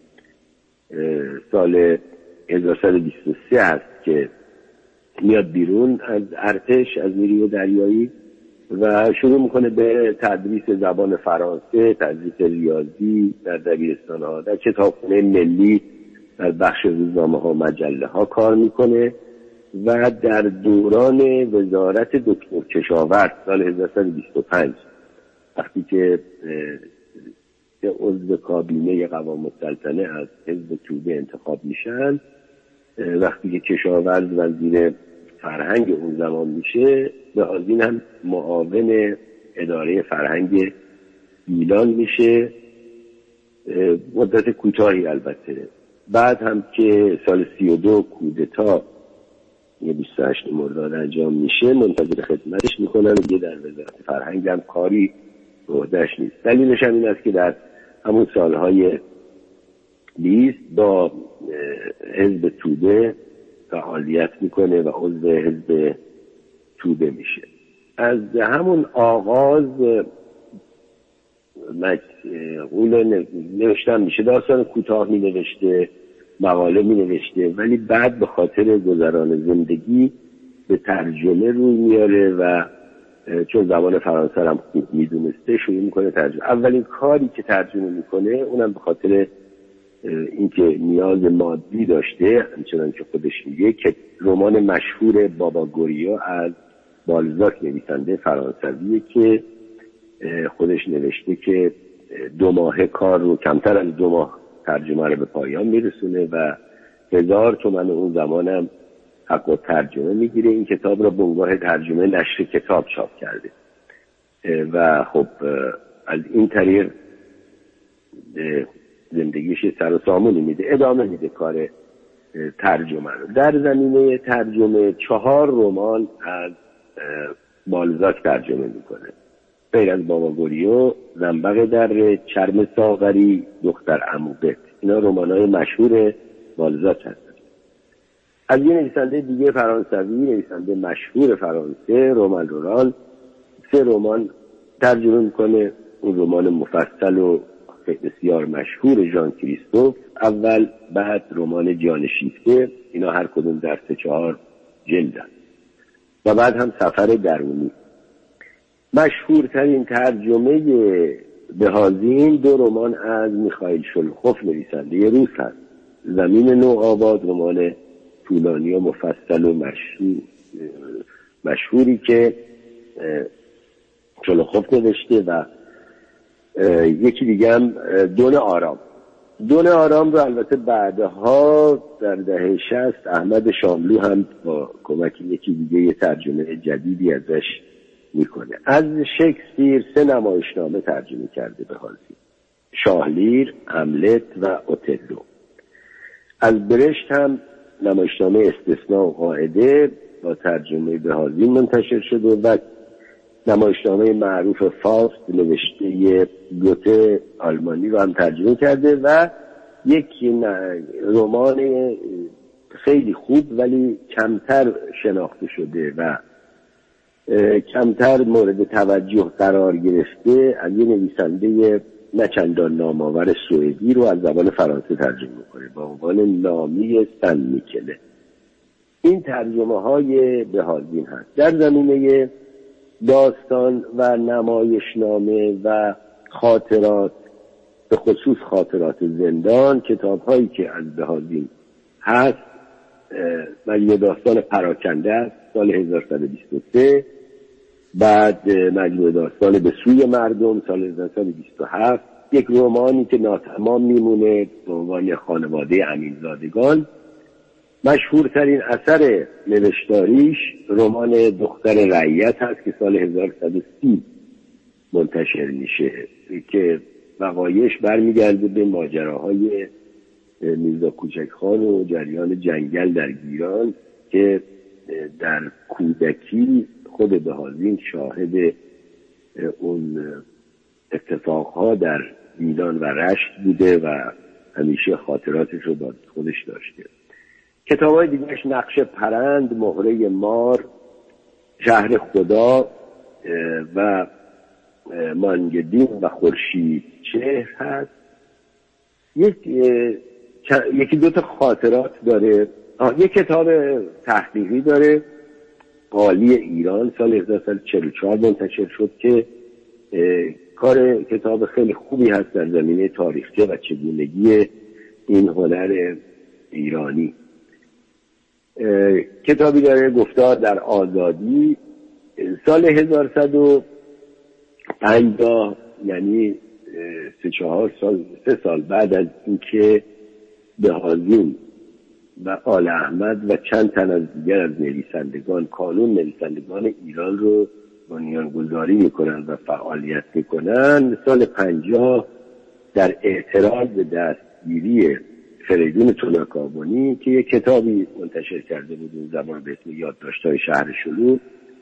سال هزار و صد و بیست و سه هست که میاد بیرون از ارتش، از نیروی دریایی و شروع میکنه به تدریس زبان فرانسه، تدریس ریاضی در دبیرستان ها، در کتابخانه ملی در بخش روزنامه ها و مجله ها کار میکنه و در دوران وزارت دکتر کشاورز سال هزار و صد و بیست و پنج وقتی که عضو کابینه قوام السلطنه از حزب توده انتخاب میشن، وقتی که کشاورز وزیر فرهنگ اون زمان میشه، به هازین هم معاون اداره فرهنگ گیلان میشه مدت کوتاهی البته. بعد هم که سال سی و دو کودتا یه بیست و هشت مرداد انجام میشه منتظر خدمتش میکنن و یه در وزارت فرهنگ هم کاری بودش نیست. دلیلش هم این است که در همون سالهای بیست با حزب توده فعالیت میکنه و عضو حزب توده میشه. از همون آغاز مقوله نوشتن میشه، داستان کوتاه می نوشته، مقاله می نوشته، ولی بعد به خاطر گذران زندگی به ترجمه روی میاره و چون زبان فرانسه هم خوب میدونسته شروع میکنه ترجمه. اولین کاری که ترجمه میکنه اونم به خاطر اینکه نیاز مادی داشته، همچنان که خودش میگه، که رمان مشهور بابا گوریا از بالزاک، نویسنده فرانسویه که خودش نوشته که دو ماه کار رو، کمتر از دو ماه ترجمه رو به پایان میرسونه و هزار تومن اون زمانم حق و ترجمه میگیره. این کتاب رو به عنوان ترجمه نشر کتاب چاپ کرده و خب از این طریق زندگیش سر و سامونی میده، ادامه میده کار ترجمه رو. در زمینه ترجمه چهار رمان از بالزاک ترجمه میکنه، غیر از بابا گوریو، زنبق در چرم ساغری، دختر عموقت. اینا رمان‌های مشهور بالزاک هستن. از یه نویسنده دیگه فرانسوی، نویسنده مشهور فرانسه، رومن رولان، سه رمان ترجمه میکنه. اون رمان مفصل و بسیار مشهور ژان کریستوف اول، بعد رمان جان شیفته، اینا هر کدوم در سه چهار جلدن، و بعد هم سفر درونی. مشهورترین ترجمه بهازین دو رمان از میخائیل شولخوف، نویسنده روس هست. زمین نوآباد، رمان طولانی و مفصل و مشهور مشهوری که شولخوف نوشته، و یکی دیگه هم دون آرام. دون آرام رو البته بعدها در دهه شصت احمد شاملو هم با کمک یکی دیگه یه ترجمه جدیدی ازش میکنه. از شکسپیر سه نمایشنامه ترجمه کرده به حاضی: شاهلیر، هملت و اوتلو. از برشت هم نمایشنامه استثناء و قاعده با ترجمه به حاضی منتشر شده و نمایشنامه معروف فاست نوشته گوته آلمانی رو هم ترجمه کرده و یک رمان خیلی خوب ولی کمتر شناخته شده و کمتر مورد توجه قرار گرفته از یه نویسنده نه چندان نامآور سوئدی رو از زبان فرانسه ترجمه می‌کنه با عنوان نامی سن میکله. این ترجمه های بهازین هست. در زمینه داستان و نمایشنامه و خاطرات، به خصوص خاطرات زندان، کتاب هایی که از بهازین هست، مجموعه داستان پراکنده است سال هزار و صد و بیست و سه، بعد مجموعه داستان به سوی مردم سال هزار و صد و بیست و هفت، یک رمانی که ناتمام میمونه به عنوان خانواده امینزادگان. مشهورترین اثر نوشتاریش رمان دختر رعیت هست که سال هزار و صد و سی منتشر میشه که وقایعش برمیگرده به ماجراهای میرزا کوچکخان و جریان جنگل در گیلان که در کودکی خود بهازین شاهد اون اتفاقها در گیلان و رشت بوده و همیشه خاطراتش رو با خودش داشته. کتاب‌های دیگه‌اش نقش پرند، مهره مار، شهر خدا و مانگدین و خورشید چهر هست. یک یکی دو تا خاطرات داره. آه یک کتاب تحقیقی داره، قالی ایران، سال هزار و سیصد و چهل و چهار منتشر شد که کار کتاب خیلی خوبی هست در زمینه تاریخچه و چگونگی این هنر ایرانی. کتابی داره گفتار در آزادی، سال هزار و صد و پنجاه، یعنی سه چهار سال سه سال بعد از اینکه بهازین و آل احمد و چند تن از دیگر از نویسندگان کانون نویسندگان ایران رو بنیانگذاری میکنن و فعالیت میکنن، سال پنجاه در اعتراض به دستگیری فریدون تنکابنی که یک کتابی منتشر کرده بود اون زمان به اسم یادداشت‌های شهر شلوغ،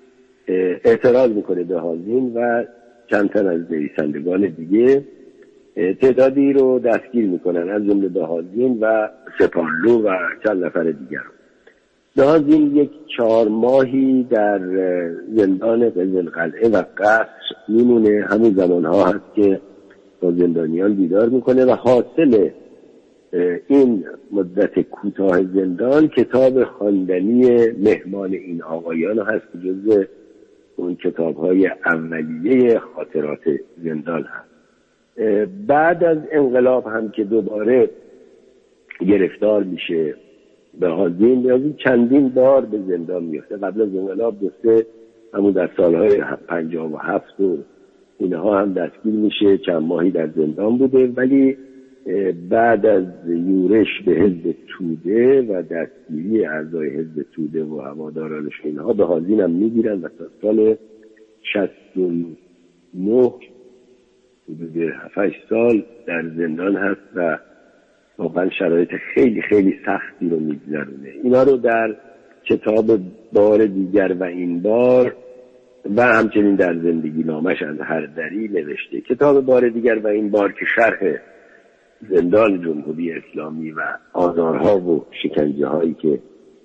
اعتراض میکنه به هازین و چند تن از نویسندگان دیگه، تعدادی رو دستگیر میکنن از جمله به هازین و سپانلو و چند نفر دیگر. به هازین یک چهار ماهی در زندان قزلقلعه و قصر میمونه. همون زمانها هست که با زندانیان دیدار میکنه و حاصل این مدت کوتاه زندان کتاب خواندنی مهمان این آقایان هست که جزو اون کتاب‌های اولیه خاطرات زندان هست. بعد از انقلاب هم که دوباره گرفتار میشه به هازین، یعنی چندین بار به زندان میفته. قبل از انقلاب دوسته همون در سالهای پنجاه و هفت و اینها هم دستگیر میشه، چند ماهی در زندان بوده، ولی بعد از یورش به حزب توده و دستگیری اعضای حزب توده و هوادارانش اینها به هازین هم میگیرن و تا سال شصت و نه حدود هفت سال در زندان هست و واقعا شرایط خیلی خیلی سختی رو میگذرونه. اینا رو در کتاب بار دیگر و این بار و همچنین در زندگی نامش از هر دری نوشته. کتاب بار دیگر و این بار که شرح زندان جمهوری اسلامی و آزارها و شکنجه هایی که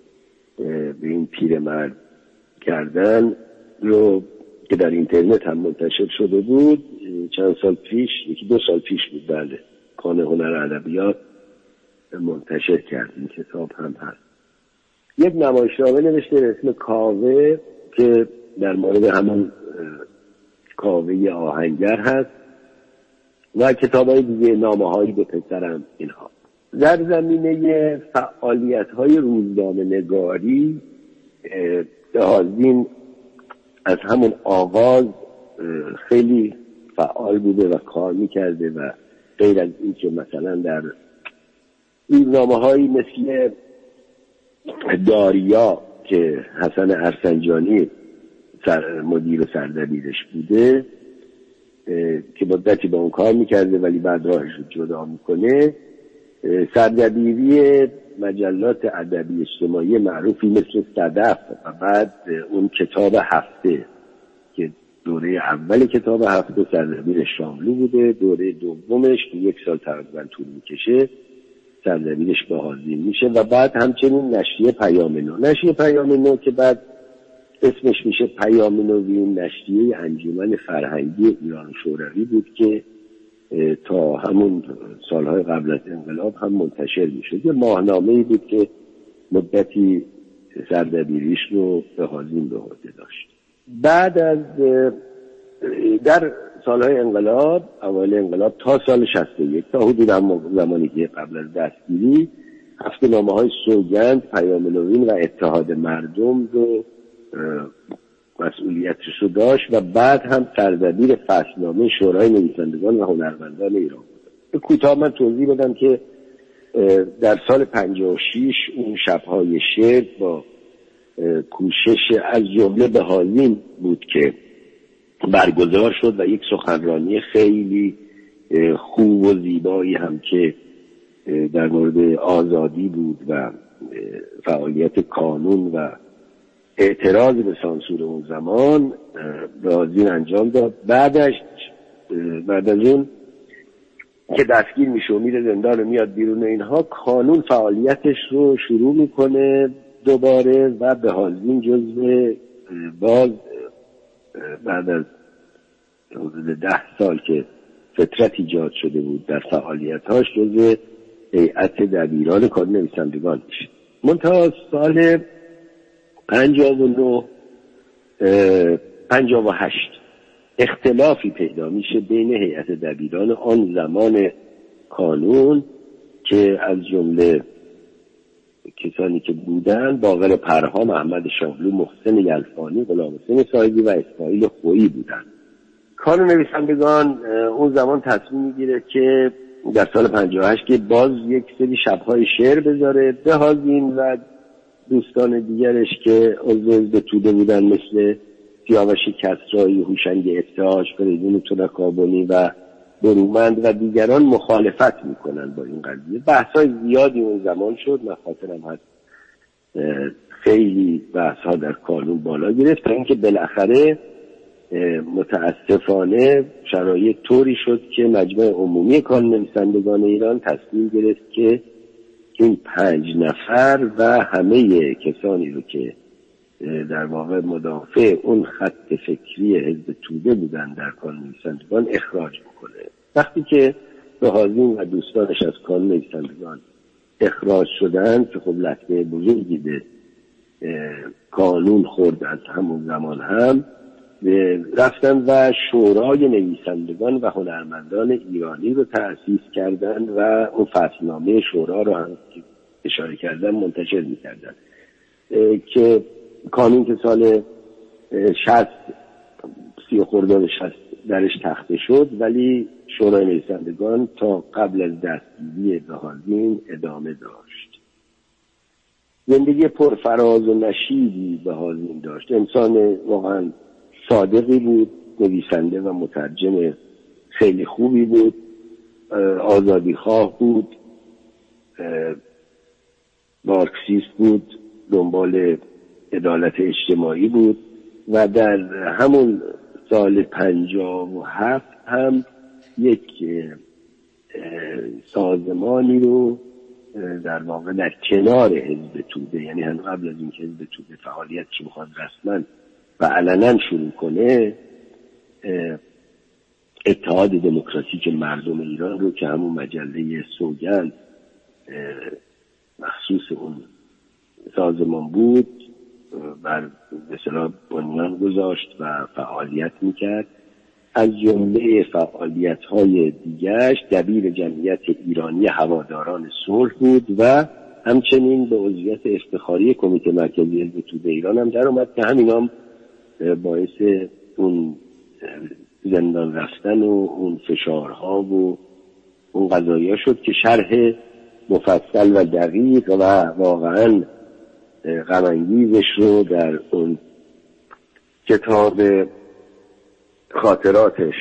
به این پیرمرد کردن رو که در اینترنت هم منتشر شده بود چند سال پیش، یکی دو سال پیش بود، بله، کان هنر ادبیات منتشر کرد. این کتاب هم هست. یک نمایشنامه نوشته به اسم کاوه که در مورد همون کاوه آهنگر هست و کتاب‌های دیگه، نامه‌هایی به پسرم، اینها. در زمینه فعالیت‌های روزنامه نگاری هازین از همون آغاز خیلی فعال بوده و کار می‌کرده و غیر از این که مثلا در روزنامه‌هایی مثل داریا که حسن ارسنجانی سر مدیر و سردبیرش بوده که مدتی با اون کار میکرده ولی بعد راهش رو جدا میکنه، سردبیری مجلات ادبی اجتماعی معروفی مثل صدف و بعد اون کتاب هفته که دوره اول کتاب هفته سردبیر شاملو بوده، دوره دومش که یک سال تقریبا طول میکشه سردبیرش به هازین میشه و بعد همچنین نشریه پیام نو. نشریه پیام نو که بعد اسمش میشه پیام نوین، نشریه انجمن فرهنگی ایران شوروی بود که تا همون سالهای قبل از انقلاب هم منتشر میشد. یه ماهنامه‌ای بود که مدتی سردبیریش رو به هازین به عهده داشت. بعد از در سالهای انقلاب، اوایل انقلاب تا سال شصت و یک، تا حدود زمانی که قبل از دستگیری، هفته‌نامه‌های سوگند، پیام نوین و اتحاد مردم رو مسئولیتش رو داشت و بعد هم سردبیر فصلنامه شورای نویسندگان و هنرمندان ایران بود. به کوتاه من توضیح بدم که در سال پنجاه و شش اون شب‌های شعر با کوشش از جمله به هازین بود که برگزار شد و یک سخنرانی خیلی خوب و زیبایی هم که در مورد آزادی بود و فعالیت کانون و اعتراض به سانسور اون زمان به هازین انجام داد. بعدش بعد از اون که دستگیر میشه و میره زندان و میاد بیرون، اینها کانون فعالیتش رو شروع میکنه دوباره و به هازین جزو باز بعد از حدود ده سال که فترت ایجاد شده بود در فعالیت‌هاش جزو هیئت دبیران کانون نویسندگان میشه. منتها سال پنجاه و نه پنجاه و هشت اختلافی پیدا میشه بین هیئت دبیران آن زمان کانون که از جمله کسانی که بودن باقر پرها، محمد شاملو، محسن یلفانی، غلام حسین صاحبی و اسماعیل خویی بودن. کانون نویسندگان اون زمان تصمیم میگیره که در سال پنجاه و هشت که باز یک سری شب‌های شعر بذاره. به هازین و دوستان دیگرش که عضو حزب توده بودن مثل سیاوش کسرایی، هوشنگ ابتهاج، فریدون تنکابنی و برومند و دیگران مخالفت میکنن با این قضیه. بحث‌های زیادی اون زمان شد، من خاطرم هست خیلی بحث‌ها در کانون بالا گرفت تا اینکه بالاخره متاسفانه شرایط طوری شد که مجمع عمومی کانون نویسندگان ایران تصمیم گرفت که این پنج نفر و همه کسانی رو که در واقع مدافع اون خط فکری حزب توده بودن در کانون نویسندگان اخراج بکنه. وقتی که بهازین و دوستانش از کانون نویسندگان اخراج شدن که خب لطمه بزرگی به قانون خورد، از همون زمان هم رفتن و شورای نویسندگان و هنرمندان ایرانی رو تأسیس کردن و اون فصلنامه شورا رو هم اشاره کردن منتشر می‌کردن که قانون که سال شصت سی خرداد شصت درش تخته شد، ولی شورای نویسندگان تا قبل از دستگیری بهازین ادامه داشت. زندگی پرفراز و نشیبی بهازین داشت. انسان واقعا صادقی بود، نویسنده و مترجم خیلی خوبی بود، آزادی خواه بود، مارکسیست بود، دنبال عدالت اجتماعی بود و در همون سال پنجاه و هفت هم یک سازمانی رو در واقع در کنار حزب توده، یعنی هم قبل از این که حزب توده فعالیت چی بخواد رسما و علنا شروع کنه، اتحاد دموکراتیک مردم ایران رو که همون مجله سوگند مخصوص اون سازمان بود بر به اصطلاح بنیان گذاشت و فعالیت میکرد. از جمله فعالیت‌های دیگرش دبیر جمعیت ایرانی هواداران صلح بود و همچنین به عضویت افتخاری کمیته مرکزی حزب توده ایران هم در اومد که همین هم باعث اون زندان رفتن و اون فشارها و اون قضایا شد که شرح مفصل و دقیق و واقعا غم انگیزش رو در اون کتاب خاطراتش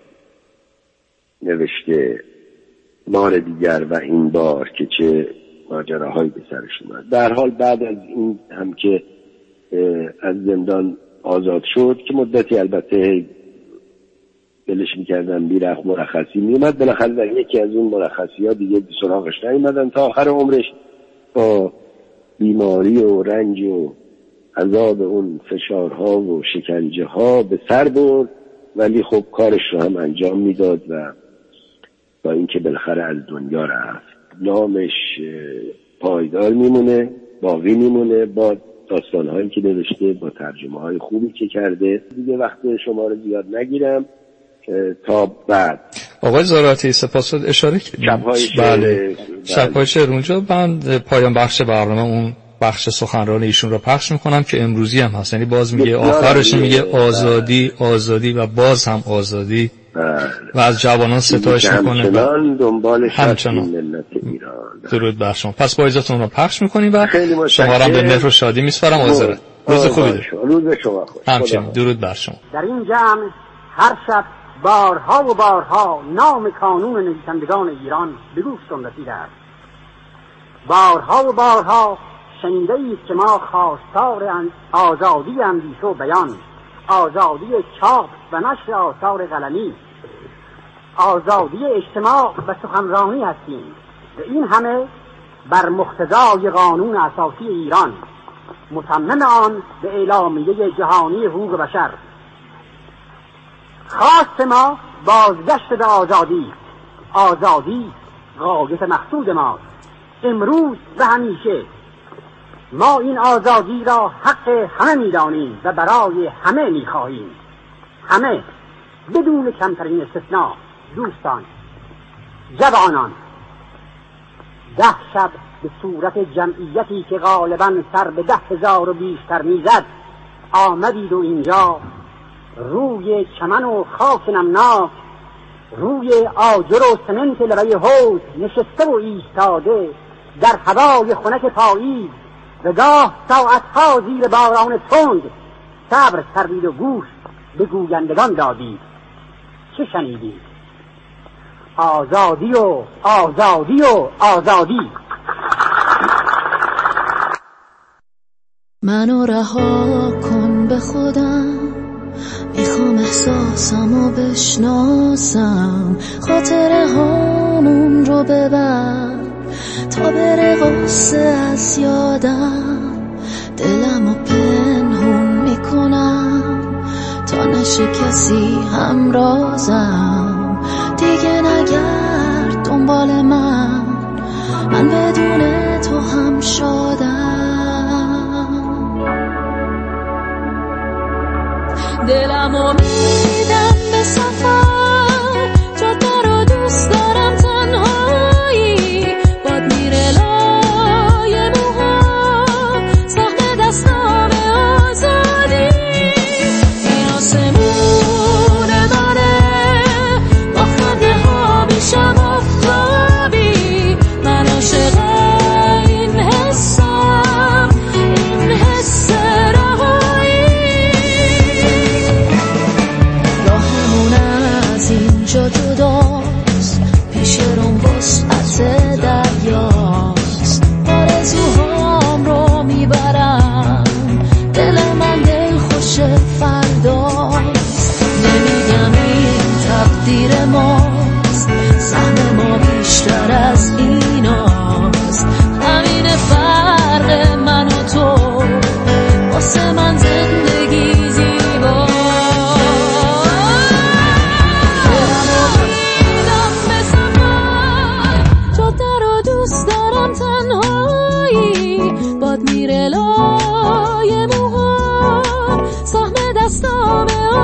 نوشته، بار دیگر و این بار که چه ماجراهایی به سرش اومد. در حال بعد از این هم که از زندان آزاد شد که مدتی البته بلش میکردن بیرخ مرخصی میومد، بالاخره در یکی از اون مرخصی ها دیگه سراغش نیومدن تا آخر عمرش با بیماری و رنج و عذاب اون فشارها و شکنجه ها به سر برد، ولی خب کارش رو هم انجام میداد و با اینکه بالاخره از دنیا رفت نامش پایدار میمونه، باقی میمونه با داستانهایی که نوشته، با ترجمه های خوبی که کرده. دیگه وقت شما رو زیاد نگیرم تا بعد. آقای زاراتی سپاس. اشاره شب‌های بله شب‌های شعر اونجا من پایان بخش برنامه اون بخش سخنران ایشون رو پخش میکنم که امروزی هم هست، یعنی باز میگه آخرش میگه آزادی آزادی و باز هم آزادی و از جوانان ستایش میکنه همچنان دنبال همچنان ملت ایران. درود بر شما. پس با اجازهتون رو پخش میکنیم و شما را به مهر و شادی میسپارم. حاضرت روز خوبی دارید. روز شما خوش. همچنین درود بر شما. در این جمع هر شب بارها و بارها نام کانون نویسندگان ایران به گوشتون رسیده است. بارها و بارها شنیده اید که ما خواستار آزادی اندیشه و بیان، آزادی چاپ و نشر آثار قلمی، آزادی اجتماع و سخنرانی هستیم و این همه بر مقتضای قانون اساسی ایران، مصمم آن به اعلامیه جهانی حقوق بشر. خواست ما بازگشت به آزادی. آزادی غایت مقصود ماست، امروز و همیشه. ما این آزادی را حق همه می‌دانیم و برای همه می‌خواهیم، همه بدون کمترین استثناء. دوستان، جوانان، ده شب به صورت جمعیتی که غالباً سر به ده هزار و بیشتر میزد آمدید و اینجا روی چمن و خاک نمناک، روی آجر و سمنت لبه حوض نشسته و ایستاده در هوای خنک پاییز و گاه ساعتها زیر باران تند صبر کردید و گوش به گویندگان دادید. چه شنیدید؟ آزادی و آزادی و آزادی. منو رها کن به خودم، میخوام احساسمو بشناسم، خاطره هامون رو ببر تا بره غصه از یادم، دلمو پنهون میکنم تا نشه کسی همرازم، دیگه نگرد دنبال من، من بدون تو هم شادم. دلمو میدم به سفر، جاده رو دوست دارم تنهایی، باد میره لای موهام، سهم دستام آزادی، این آسمون منه با خنده ها میشم آفتابی، من عاشق این حسم، این حس رهایی. راهمون از اینجا جداست، پیش روم وسعت دریاست، آرزوهام رو میبرم، دل من دل خوش فرداست، نمیگم این تقدیر ماست، سهم ما بیشتر از ایناست، همین فرق من و تو، واسه من زندگی زیباست. دلمو میدم به سفر، جاده رو دوست دارم تنهایی، باد میره لای موهام، سهم دستام